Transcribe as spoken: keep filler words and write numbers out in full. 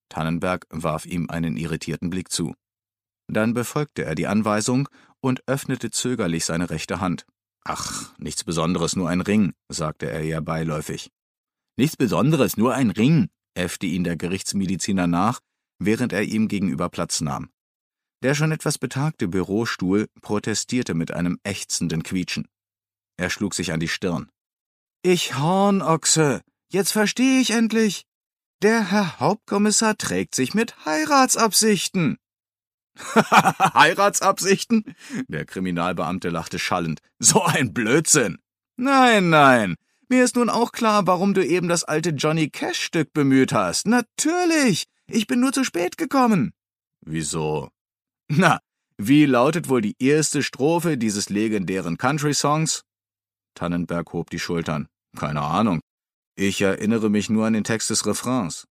Tannenberg warf ihm einen irritierten Blick zu. Dann befolgte er die Anweisung und öffnete zögerlich seine rechte Hand. »Ach, nichts Besonderes, nur ein Ring«, sagte er eher beiläufig. »Nichts Besonderes, nur ein Ring«, äffte ihn der Gerichtsmediziner nach, während er ihm gegenüber Platz nahm. Der schon etwas betagte Bürostuhl protestierte mit einem ächzenden Quietschen. Er schlug sich an die Stirn. »Ich Hornochse, jetzt verstehe ich endlich. Der Herr Hauptkommissar trägt sich mit Heiratsabsichten.« »Heiratsabsichten?« Der Kriminalbeamte lachte schallend. »So ein Blödsinn!« »Nein, nein, mir ist nun auch klar, warum du eben das alte Johnny-Cash-Stück bemüht hast. Natürlich, ich bin nur zu spät gekommen.« »Wieso?« »Na, wie lautet wohl die erste Strophe dieses legendären Country-Songs?« Tannenberg hob die Schultern. »Keine Ahnung. Ich erinnere mich nur an den Text des Refrains.«